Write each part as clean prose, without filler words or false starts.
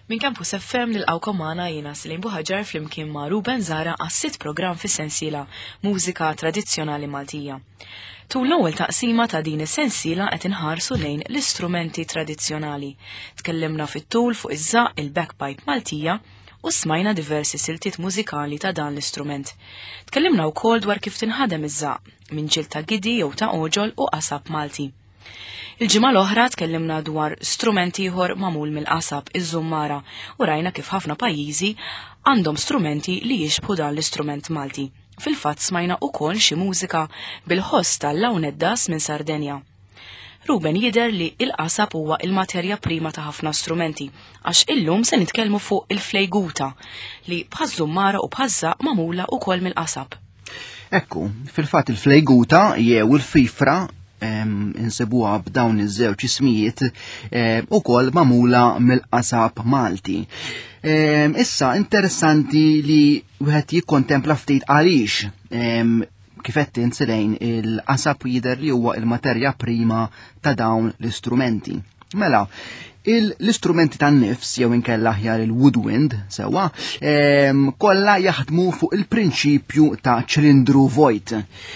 Min Campus FM nilqawkom magħna jiena Silin Buħaġar flimkien ma' Ruben Zara għas-sitt programm fis-sensiela Mużika Tradizzjonali Maltija. Tul l-ewwel taqsima ta' din is-sensiela qed inħarsu lejn l-istrumenti tradizzjonali. Tkellimna fit-tul fuq iż-żaq il-backpipe Maltija u smajna diversi siltiet mużikali ta' dan l-istrument. Tkellimna wkoll dwar kif tinħadem iż-żaq minn ġil ta' gidi jew ta' oġol u qasab Malti. Il-ġimgħa l-oħra tkellimna dwar strumenti ieħor magħmul mill-qasab iż-żummara u rajna kif ħafna pajjiżi għandhom strumenti li jixbħu dan l-istrument Malti. Fil-fatt smajna wkoll xi mużika bil-ħoss tal-lawneddas minn Sardenja. Ruben jidher li il-qasab huwa il-materja prima ta' ħafna strumenti, għax illum se nitkellmu fuq il-flejguta li bħaż-żummara u bħaż-żaq magħmula wkoll mill-qasab. Ekku, fil-fatt il-flejguta jew il-fifra insibuha b'dawn iż-żewġ ismijiet ukoll magħmula mill-qasab Malti. Issa interessanti li wieħed jikkontempla ftit għaliex kif qed insilejn il-qasab jidher li huwa il-materja prima ta' dawn l-istrumenti. Mela, l-istrumenti tan-nifs jew inkella aħjar il-woodwind sewwa kollha jaħdmu fuq il-prinċipju ta' ċilindru vojt.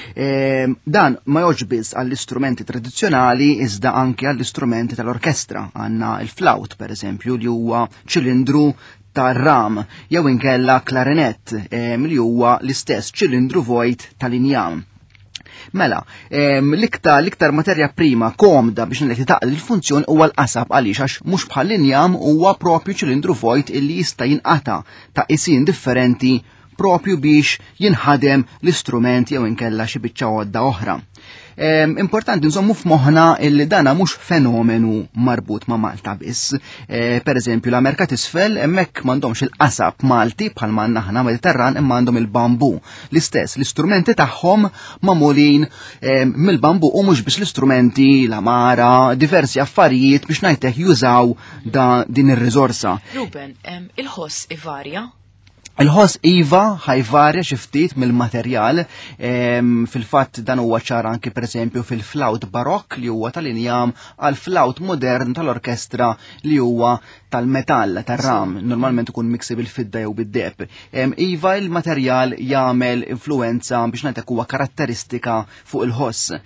Dan ma joġbiss għall-istrumenti tradizzjonali iżda anke għall-istrumenti tal-orkestra. Għandna il-flaut pereżempju li huwa ċilindru tar-ram jew inkella klarinett li huwa l-istess ċilindru vojt tal-injam. Mela, l-iktar materja prima komda biex nileti taqdi l-funzjoni huwa l-qasab għaliex għax mhux bħal l-injam huwa propju ċilindru vojt illi jista' jinqata' ta' qisin differenti propju biex jinħadem l-istrument jew inkella xi biċċa għodda oħra. Importanti nżommu f'moħħna illi dana mhux fenomenu marbut ma' Malta biss. Pereżempju l-Amerika t'isfel hemmhekk m'għandhomx il-qasab Malti bħal ma aħna Mediterran imma għandhom il-bambu. L-istess l-istrumenti tagħhom magħmulin mill-bambu u mhux biss l-istrumenti l-amara, diversi affarijiet biex ngħidlek jużaw din ir-riżorsa. Ruben, il-ħoss ivarja? Il-ħoss iva ħajvarja xi ftit mill-materjal, fil-fatt dan huwa ċar anki pereżempju fil-flaut barokk li huwa tal-injam għal flaut modern tal-orkestra li huwa tal-metall, tar-ram, normalment ikun miksi bil-fidda jew bid-deb. Iva il-materjal jagħmel influenza biex ngħidlek huwa karatteristika fuq il-ħoss.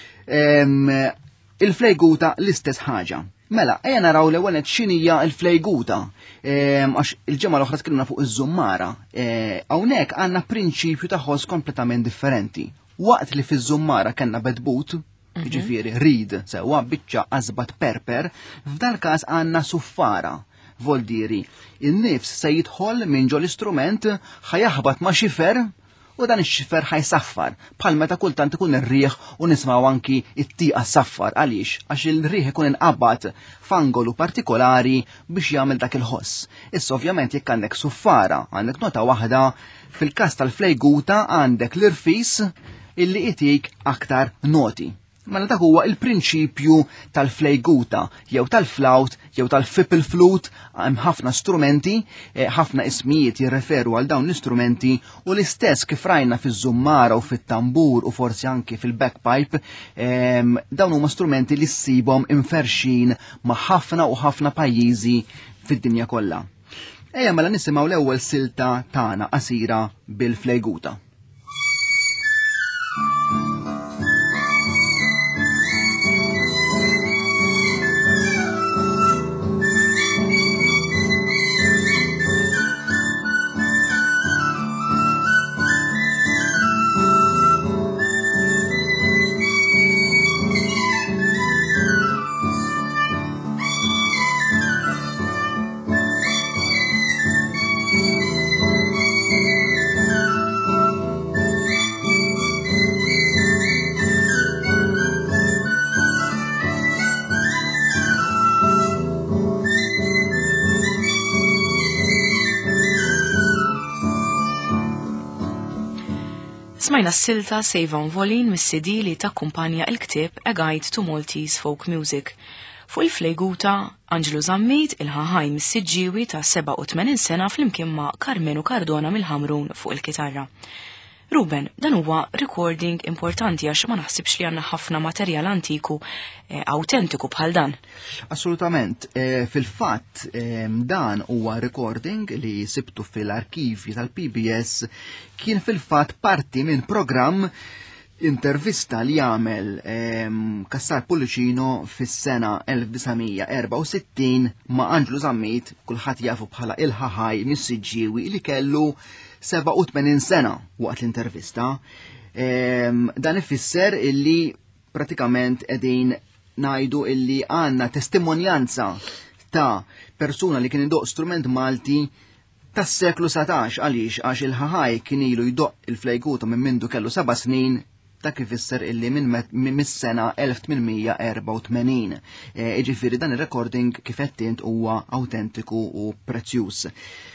Il-flejguta l-istess ħaġa. Mela, ejja naraw l-ewwel x'inhija l-flejguta. Għax il-ġimgħa l-oħra tkellimna fuq iż-żummara. Hawnhekk għandna prinċipju ta' ħoss kompletament differenti. Waqt li fiż-żummara kellna bedbut, jiġifieri reed sewwa biċċa qasbat perper, f'dan każ għandna suffara. Voldiri, in-nifs se jidħol minn ġol istrument ħajaħbad ma' xifer u dan ix-xifer ħajsaffar, bħal meta kultant ikun ir-riħ u nismaw anki it-tieqa saffar għaliex għax il-riħ ikun inqabad f'angolu partikolari biex jagħmel dak il-ħoss. Issa ovvjament jekk għandek suffara, għandek nota waħda, fil-każ tal-flejguta għandek l-irfis illi itik aktar noti. Mela dak huwa il-prinċipju tal-flejguta, jew tal-flaut, jew tal-fipple flute, hemm ħafna strumenti, ħafna ismijiet jirreferu għal dawn l-istrumenti u l-istess kif rajna fiż-żummara u fit-tambur u forsi anke fil-backpipe, dawn huma strumenti li ssibhom inferxin ma' ħafna u ħafna pajjiżi fid-dinja kollha. Ejja mela nisimgħu l-ewwel silta tagħna qasira bil-flejguta. Smajna s-silta Save on Volin mis-CD li takkumpanja il-ktieb A Guide to Maltese Folk Music. Fuq il-flejguta, Anġlu Zammit il-ħaħaj mis-Siġġiewi ta' 87 sena flimkien ma' Carmenu Cardona mill-Ħamrun fuq il-kitarra. Ruben, dan huwa recording importanti għax ma naħsibx li għandna ħafna materjal antiku autentiku bħal dan. Assolutament. Fil-fatt dan huwa recording li sibtu fil-arkivji tal-PBS kien fil-fatt parti minn programm intervista li għamel Kassar Pulicino fis-sena 1964 ma' Anġlu Zammit, kulħadd jafu bħala il-ħaħaj mis-Siġġiewi li kellu 87 sena waqt l-intervista. Dan ifisser illi pratikament qegħdin ngħidu illi għandna testimonjanza ta' persuna li kien idoq strument Malti tas-seklu 17 għaliex għax il-ħaħaj kien ilu jdoq il-flejkuta minn mindu kellu 7 snin ta' kif isser illi minn mis-sena 1884. Iġifieri dan ir-recording kif qed huwa autentiku u prezzjuż.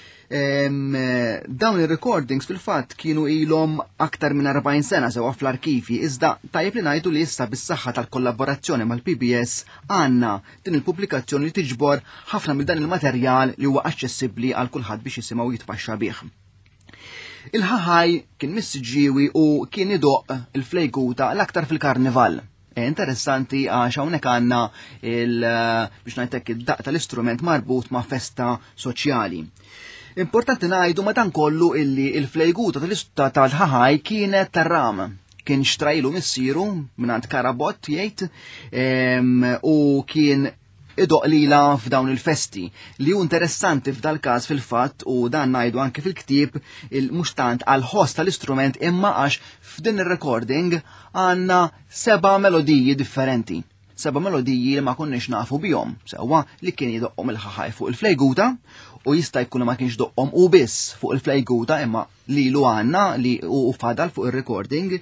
Dawn ir-recordings fil-fatt kienu ilhom aktar minn 40 sena sewa fl-arkivi, iżda tajjeb li ngħidu li issa bis-saħħa tal-kollaborazzjoni mal-PBS għandna din il-pubblikazzjoni li tiġbor ħafna minn dan il-materjal li huwa aċċessibbli għal kulħadd biex jisimgħu jitpaxxa bih. Il-ħaħaj kien mis-Siġġiewi u kien idoq il-flejkuta l-aktar fil-karnival. Interessanti għax hawnhekk għandna biex ngħidlek id-daq tal-istrument marbut ma' festa soċjali. Importanti ngħidu madankollu illi il-flejkuta tal-ħaħaj kienet tar-ram. Kien xtrajlu missieru mingħand Karabott jgħid u kien idoq lila f'dawn il-festi. Li hu interessanti f'dal każ fil-fatt u dan ngħidu anke fil-ktieb mhux tant għal ħoss tal-istrument imma għax f'din ir-recording għandna 7 melodiji differenti. 7 melodiji li ma konniex nafu bihom, sewwa li kien jidoqhom il-ħaħaj fuq il-flejkuta u jista' jkun ma kienx doqhom u biss fuq il-flejkuta imma lilu għandna li u fadal fuq ir-recording.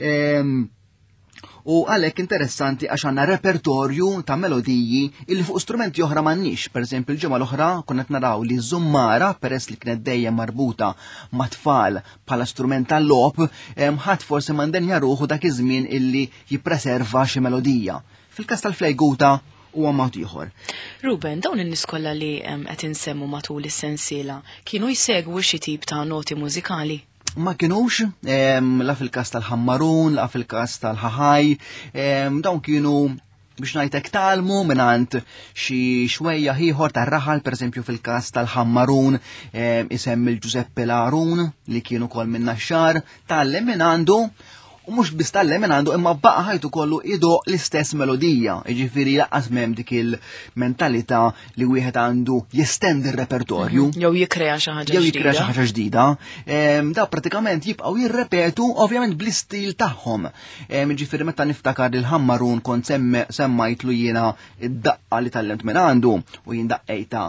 U għalhekk interessanti għax għandna repertorju ta' melodiji illi fuq strumenti oħra m'għandniex. Pereżempju l-ġimgħa l-oħra konna qed naraw li żummara peress li kienet dejjem marbuta ma' tfal bħala strument tal-logħob, ħadd forsi mandenja ruħu dak iż-żmien illi jippreserva xi melodija. Fil-każ tal-flejkuta huwa mod ieħor. Ruben, dawn in-nies kollha li qed insemmu matul is-sensiela kienu jsegwu xi tip ta' noti mużikali? Ma kienux, la fil-kas tal-ħammarun, la fil-kas tal-ħaħaj, dawn kienu biex ngħidlek talmu mingħand xi xwejja ieħor tar-raħal, pereżempju fil-kas tal-ħammarun isem il-Giuseppe Larun li kienu kol minn naxxar, tallem minn għandu u mhux biss tallem minn għandu imma baqa' ħajtu kollu idoq l-istess melodija, jiġifieri laqqas m'hemm dik il-mentalità li wieħed għandu jestendi r-repertorju. Jew jikkrea xi ħaġa ġdida. Da pratikament jibqgħu jirrepetu ovvjament bl-istil tagħhom. Jiġifieri meta niftakar il-ħammarun kont semmajtlu jiena id-daqqa li tallemt minn għandu u jien daqqejta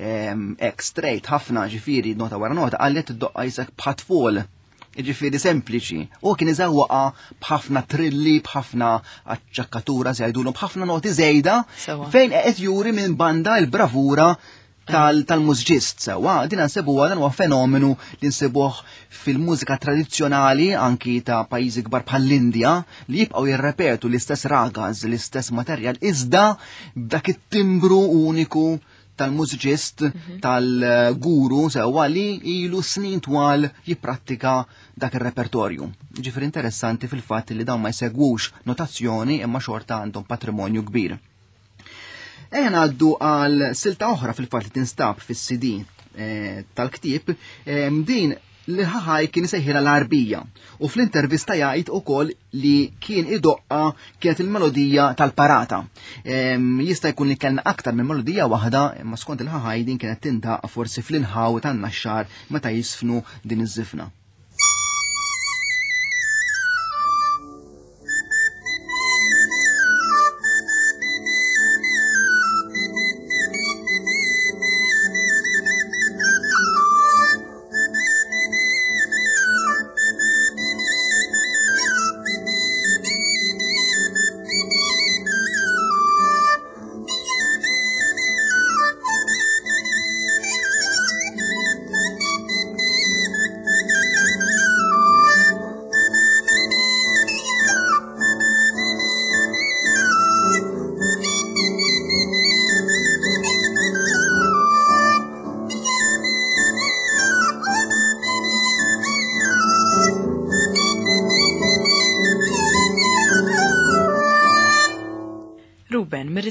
straight ħafna ġifieri nota wara nota qallet id-doqqa jisek bħatfol. Ġifieri sempliċi. U kien iżewwaqa b'ħafna trilli, b'ħafna aċċakkatura żgħidulhom b'ħafna noti żejda fejn qed juri minn banda l-bravura tal-mużġist sewwa. Din nsebuha dan huwa fenomenu li nsibuh fil-mużika tradizzjonali anki ta' pajjiżi kbar bħall-Indja li jibqgħu jirrepetu l-istess ragas, l-istess materjal iżda b'dak it-timbru uniku tal-mużġist, tal-guru sewwa li ilu snin twal jipprattika dak ir-repertorju. Ġifier interessanti fil-fatt li dawn ma jsegwux notazzjoni imma xorta għandhom patrimonju kbir. Ejja ngħaddu għal silta oħra fil-fatt li tinstab fis-CD tal-ktieb din li ħaħaj kien isejħilha l-Arbija u fl-intervista jgħid ukoll li kien idoqqa kienet il-melodija tal-parata. Jista' jkun li kellna aktar minn melodija waħda, imma skont il-ħaħaj din kienet tintaq forsi fl-inħaw tan-naxxar meta jisfnu din iż-żifna.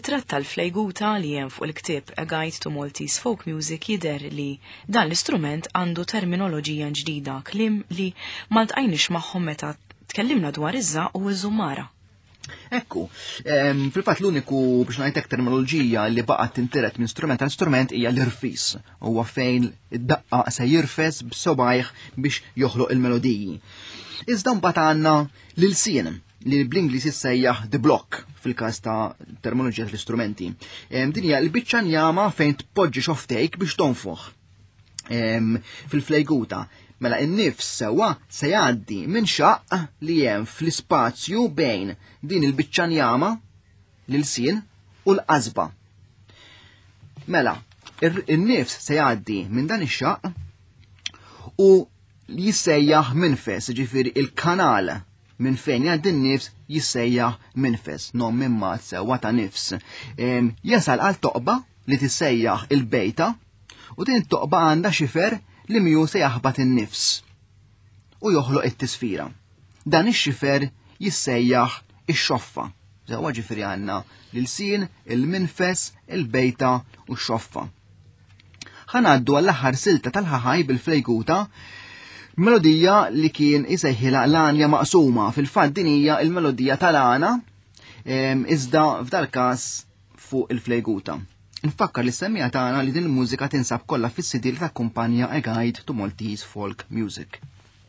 mir-ritratt tal-flejguta li hemm fuq il-ktieb A Guide to Maltese Folk Music jidher li dan l-istrument għandu terminoloġija ġdida, kliem li ma ltqajniex magħhom meta tkellimna dwar iż-żaq u ż-żummara. Ekku, fil-fatt l-uniku biex ngħidlek terminoloġija li baqgħet tintiret minn strument għal strument hija l-irfis. Huwa fejn id-daqqa se jirfes b'sobajh biex joħloq il-melodiji. Iżda mbagħad għandna l-ilsien li bl-Ingliż issejjaħ the block fil-każ ta' terminoloġija tal-istrumenti. Din hija l-biċċa njama fejn tpoġġi xoftejk biex tonfoħ fil-flejguta. Mela n-nifs sewwa se jgħaddi minn xaqq li hemm fl-ispazju bejn din il-biċċa njama l-ilsien u l-qasba. Mela, in-nifs se jgħaddi minn dan ix-xaqq u jissejjaħ minfes, ġifieri il-kanal minn fejn jgħaddi n-nifs jissejjaħ minfes, non minn mat sewwa ta' nifs. Jasal għal toqba li tissejjaħ il-bejta u din it-toqba għandha xifer li miju se jaħbat in-nifs u joħloq it-tisfira. Dan ix-xifer jissejjaħ ix-xoffa. Żewwa ġifieri għandna l-ilsien, il-minfes, il-bejta u x-xoffa. Ħanaddu għall-aħħar silta tal-ħaħaj bil-flejguta, melodija li kien isejħilha l-għanja maqsuma. Fil-fatt din hija l-melodija tal-għana iżda f'dal każ fuq il-flejguta. Nfakkar li semmija tagħna li din il-mużika tinsab kollha fis-CD li takkumpanja A Guide to Maltese Folk Music.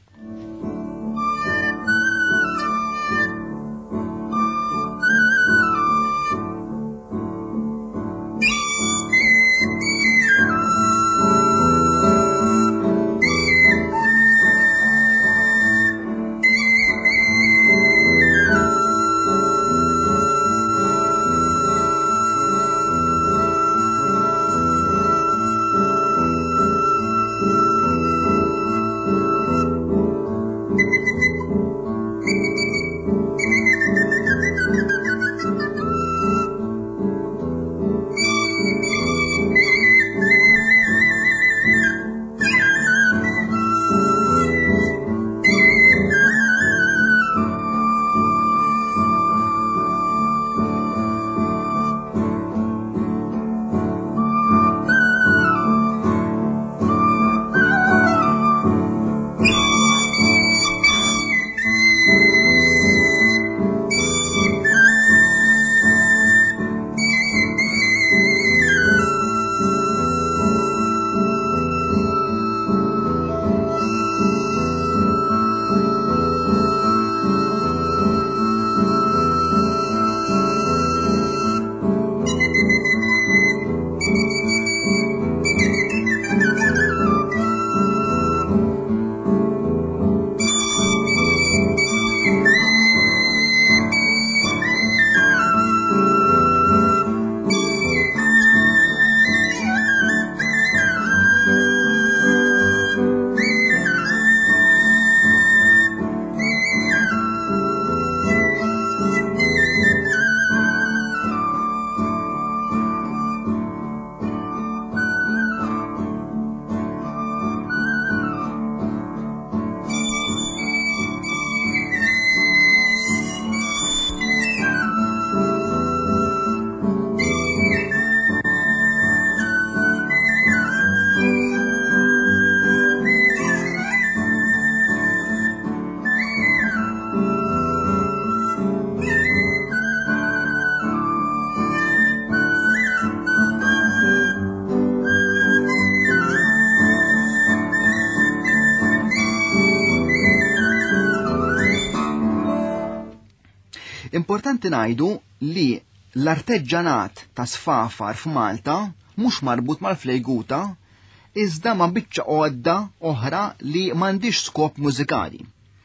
Importanti ngħidu li l-arteġġanat ta' sfafar f'Malta mhux marbut mal-flejguta iżda ma' biċċa għodda oħra li m'għandix skop mużikali.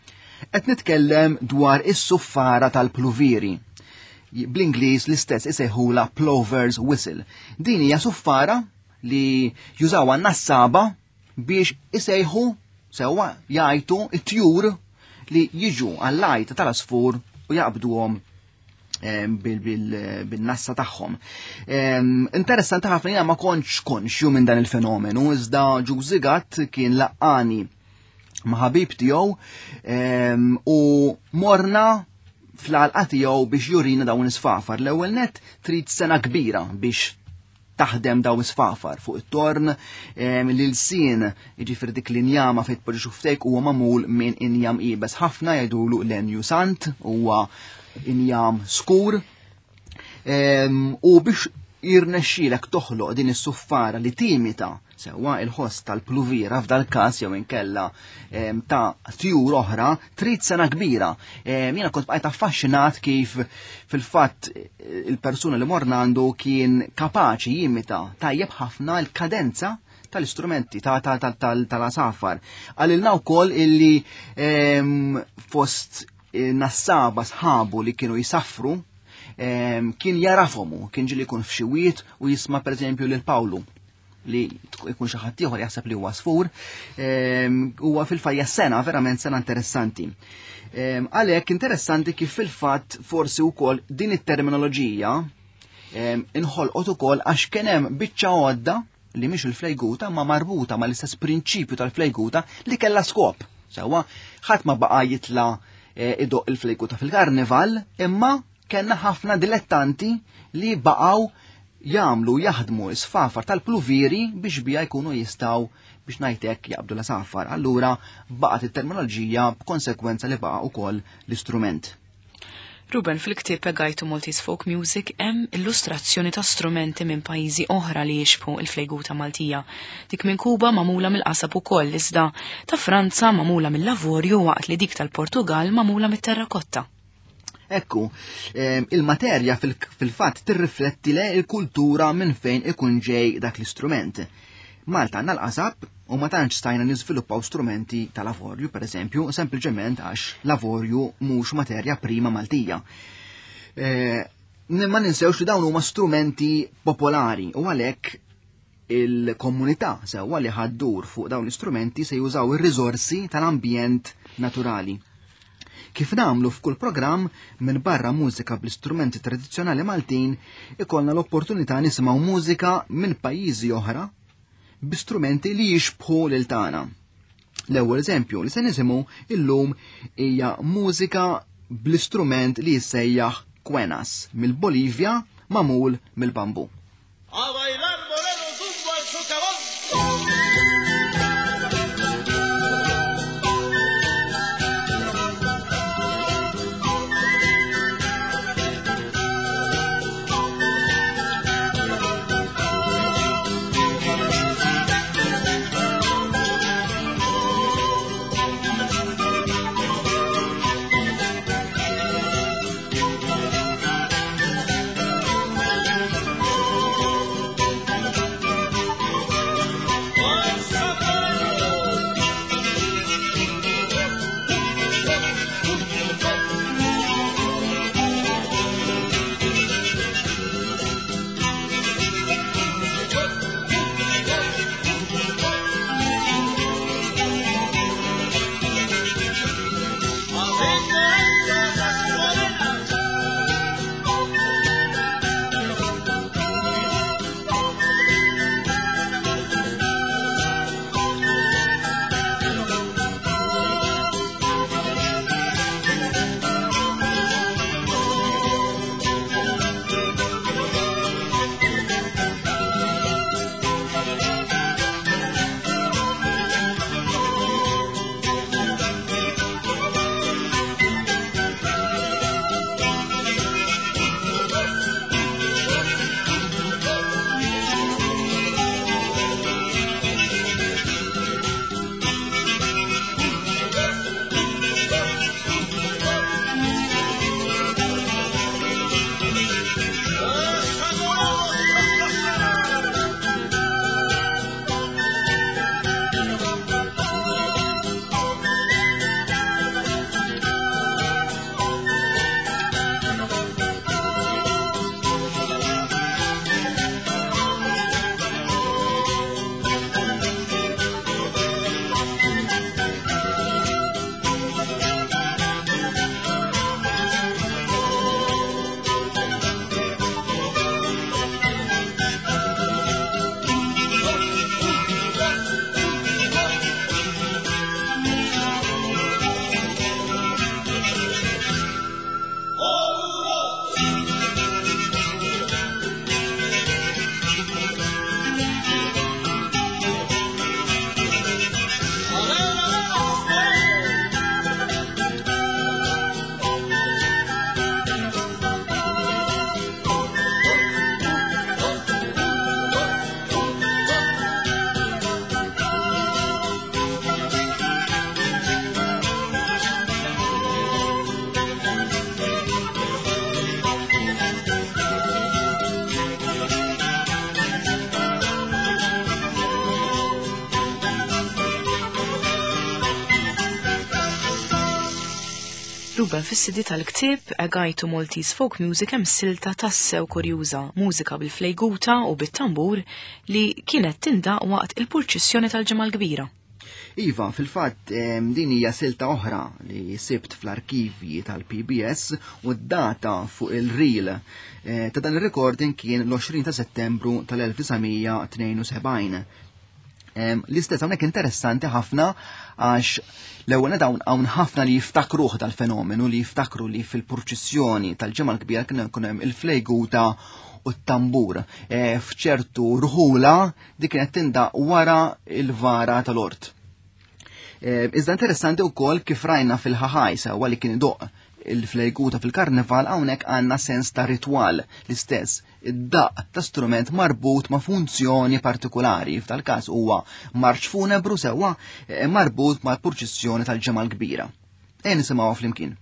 Qed nitkellem dwar is-suffara tal-pluviri. Bl-Ingliż l-istess isejħula plover's whistle. Din hija suffara li jużawha n-nassaba biex isejħu sewwa jgħidu t-tjur li jiġu għall-lajt tal-asfur u jaqbduhom bil-nassa tagħhom. Interessanti ħafna jiena ma kontx konxju minn dan il-fenomenu, iżda Ġużigat kien laqqani ma' ħabib tiegħu u morna fl-għalqa tiegħu biex jurina dawn is-sfafar. L-ewwel net trid sena kbira biex taħdem daw is-sfafar fuq it-torn l-ilsien, jiġifieri dik l-injama fejn tpoġġi xuftejk huwa magħmul minn injam qiebes ħafna jgħidulu lenju sant, huwa injam skur. U biex jirnexxielek toħloq din is-suffara li timita sewwa il-ħoss tal-pluvira f'dal każ jew inkella ta' tjur oħra trid sena kbira. Jiena kont bqajt affaxxinat kif fil-fatt il-persuna li morna għandu kien kapaċi jimita tajjeb ħafna l-kadenza tal-istrumenti tal-asafar. Għalilna wkoll illi fost nassaba sħabu li kienu jisaffru kien jarafomu, kien ġili jkun f'xiwiet u jisma' pereżempju lil Pawlu li jkun xi ħadd ieħor jaħseb li huwa sfur, huwa fil-fajja sena, verament sena interessanti. Għalhekk interessanti kif fil-fatt forsi wkoll din it-terminoloġija inħolqot ukoll għax kien hemm biċċa għodda li mhix il-flejguta ma marbuta mal-istess prinċipju tal-flejguta li kellha skop. Sewwa ħadd ma baqa' jitla' idoq il-flejguta fil-karnival, imma kellna ħafna dilettanti li baqgħu jagħmlu jaħdmu s-sfafar tal-pluviri biex bija jkunu jistgħu biex ngħidlek jaqbdu l-asafar. Allura baqgħet it-terminoloġija b'konsekwenza li baqa' ukoll l-istrument. Ruben, fil-ktieb A Guide to Maltese Folk Music hemm illustrazzjoni ta' strumenti minn pajjiżi oħra li jixbħu il-flejguta Maltija. Dik minn Kuba magħmula mill-qasab ukoll, iżda ta' Franza magħmula mill-lavorju waqt li dik tal-Portugal magħmula mit-terrakotta. Ekku, il-materja fil-fatt tirrifletti le il-kultura minn fejn ikun ġej dak l-istrument. Malta għandna l-qasab u ma tantx stajna niżviluppaw strumenti tal-lavorju, pereżempju, sempliċement għax lavorju mhux materja prima Maltija. Ma ninsewx li dawn huma strumenti popolari u għalhekk il-komunità sewwa li ħaddur fuq dawn l-istrumenti se jużaw ir-riżorsi tal-ambjent naturali. Kif nagħmlu f'kull programm minn barra mużika bl-istrumenti tradizzjonali Maltin, ikollna l-opportunità nisimgħu mużika minn pajjiżi oħra b'istrumenti li jixbħu lil tagħna. L-ewwel eżempju li se nisimgħu illum hija mużika bl-istrument li jissejjaħ kwenas mill-Bolivja magħmul mill-bambu. Ruben fis-sidi tal-ktieb A Guide to Maltese Folk Music hemm silta tassew kurjuża, mużika bil-flejguta u bit-tambur li kienet tindaq waqt il-purċissjoni tal-ġimgħa l-kbira. Iva, fil-fatt din hija silta oħra li sibt fl-arkivji tal-PBS u d-data fuq il-reel ta' dan il-recording kien l-20 ta' Settembru tal-1972. L-istess hawnhekk interessanti ħafna għax l-ewwel hawn ħafna li jiftakruh dal-fenomenu li jiftakru li fil-purċissjoni tal-ġimgħa l-kbira kien hemm il-flejguta u t-tambur. F'ċertu rħula dik kienet tindaq wara il-vara tal-ort. Iżda interessanti wkoll kif rajna fil-ħaħaj sewwa li kien idoq il-flejguta fil-karneval hawnhekk għandna sens ta' ritwal l-istess. Id-daq ta' strument marbut ma' funzjoni partikolari, f'tal-każ huwa marċ funebru sewwa marbut mal purċissjoni tal-ġimgħa l-kbira. Nisimgħuha flimkien.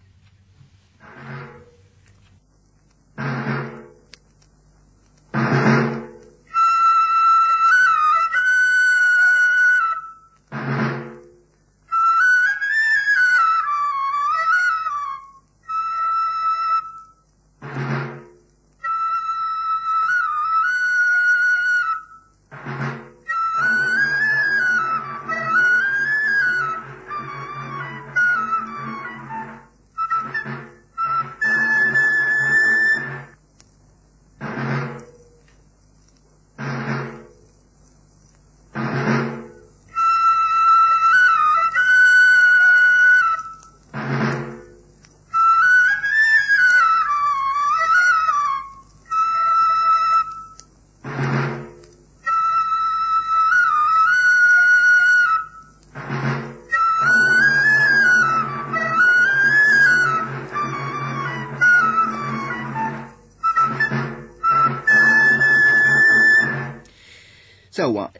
Sewwa,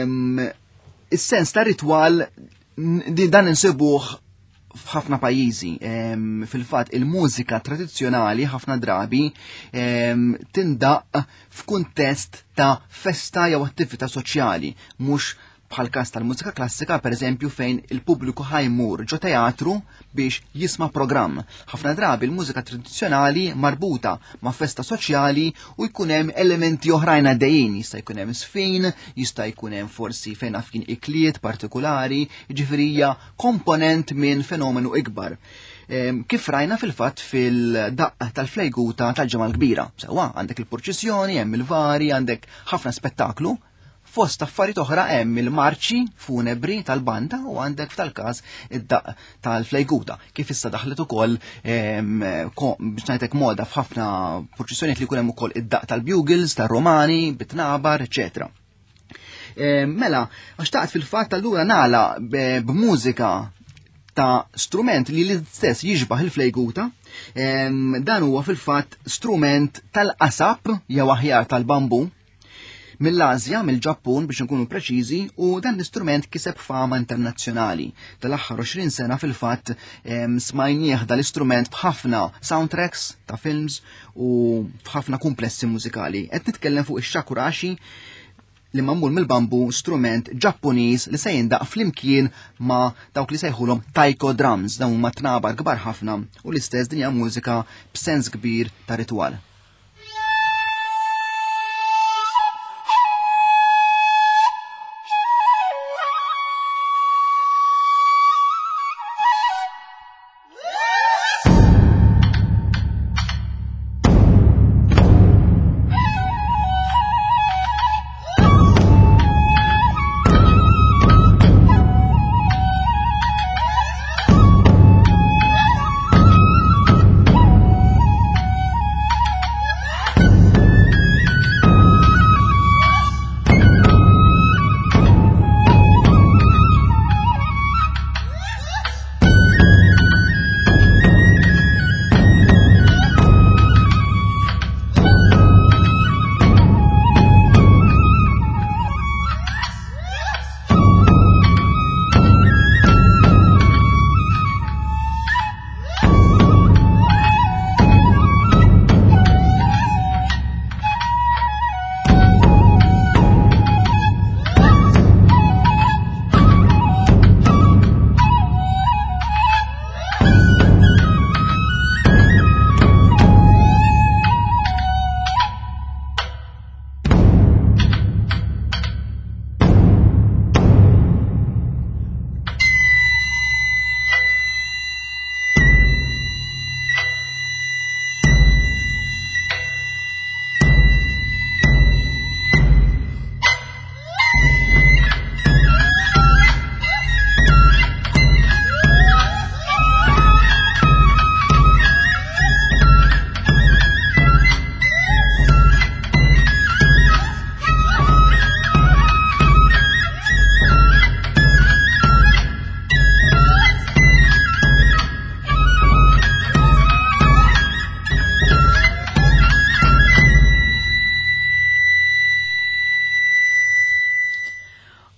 is-sens ta' ritwal dan insibuh f'ħafna pajjiżi. Fil-fatt il-mużika tradizzjonali ħafna drabi tindaq f'kuntest ta' festa jew attività soċjali, mhux bħal każ tal-mużika klassika pereżempju fejn il-pubbliku ħajmur ġo teatru biex jisma' programm. Ħafna drabi l-mużika tradizzjonali marbuta ma' festa soċjali u jkun hemm elementi oħrajn għaddejjin, jista' jkun hemm sfin, jista' jkun hemm forsi fejn kien ikliet partikolari, jiġifieri hija komponent minn fenomenu ikbar. Kif rajna fil-fatt fil-daqqa tal-flejguta tal-ġimgħa l-kbira. Sewwa għandek il-purċissjoni, hemm il-vari, għandek ħafna spettaklu. Fost affarijiet oħra hemm il-marċi funebri tal-banda u għandek f'tal-każ id-daqq tal-flejguta. Kif issa daħlet ukoll biex ngħidlek moda f'ħafna purċissjonijiet li jkun hemm ukoll id-daqq tal-bugles, tar-Romani, bit-tnabar, eċetera. Mela, għax taqt fil-fatt allura nagħlaq b'mużika ta' strument li l-istess jiġbaħ il-flejguta, dan huwa fil-fatt strument tal-qasab jew aħjar tal-bambu, mill-Asja, mill-Ġappun biex nkunu preċiżi, u dan l-istrument kiseb fama internazzjonali. Tal-aħħar 20 sena fil-fatt smajnieh dal-istrument f'ħafna soundtracks ta' films u f'ħafna komplessi mużikali. Qed nitkellem fuq ix-shakurashi li magħmul mill-bambu, strument Ġappuniż li se jindaq flimkien ma' dawk li sejħulhom taiko drums, dawn huma tnabar kbar ħafna u l-istess din hija mużika b'sens kbir ta' ritwal.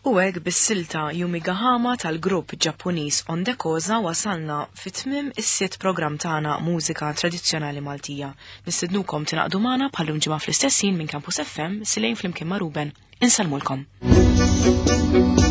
U hekk bis-silta Yumigahama tal-grupp Ġappuniż Ondekoza wasalna fit-tmiem is-sitt programm tagħna mużika tradizzjonali Maltija. Nistednukom tinaqdu magħna bħallum ġimgħa fl-istess ħin minn Campus FM silejn flimkien ma' Ruben. Insalmulkom.